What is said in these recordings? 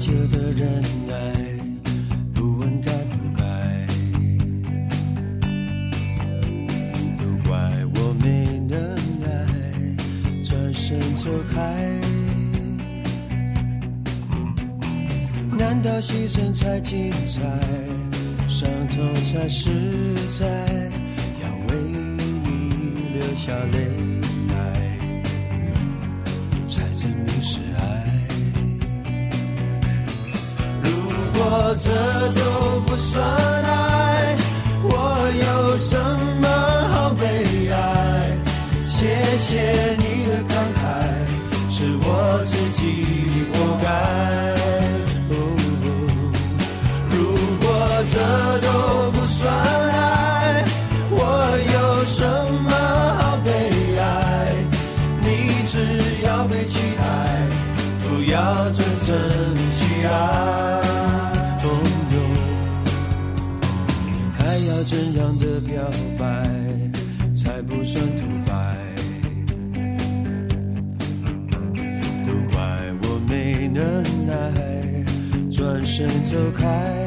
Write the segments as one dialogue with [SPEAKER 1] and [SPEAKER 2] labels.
[SPEAKER 1] 界的忍耐，不问该不该，都怪我没能耐转身走开。难道牺牲才精彩，伤痛才实在，要为你流下泪来，才证明是爱。如果这都不算爱，我有什么好悲哀？谢谢你的慷慨，是我自己活该。这都不算爱，我有什么好悲哀？你只要被期待，不要真正去爱。还要怎样的表白才不算土白？都怪我没能耐转身走开。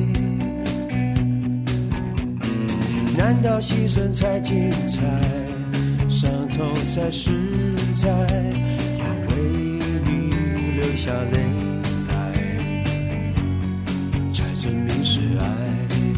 [SPEAKER 1] 难道牺牲才精彩，伤痛才实在，要为你流下泪来，才证明是爱。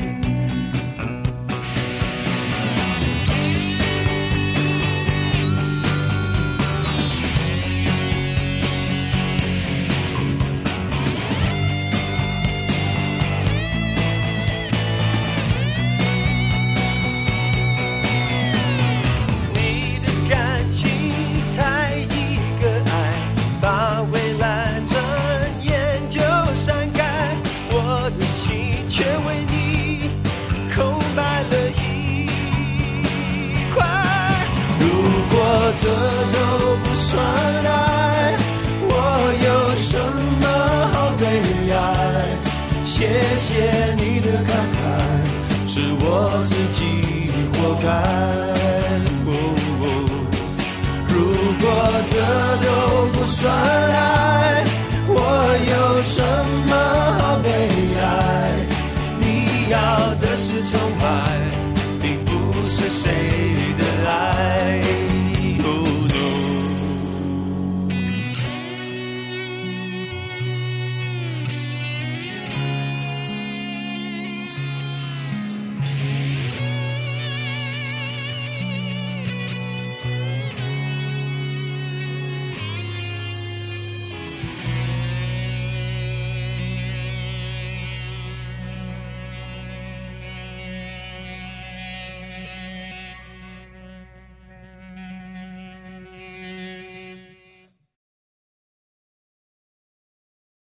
[SPEAKER 1] 这都不算爱，我有什么好悲哀？谢谢你的慷慨，是我自己活该。如果这都不算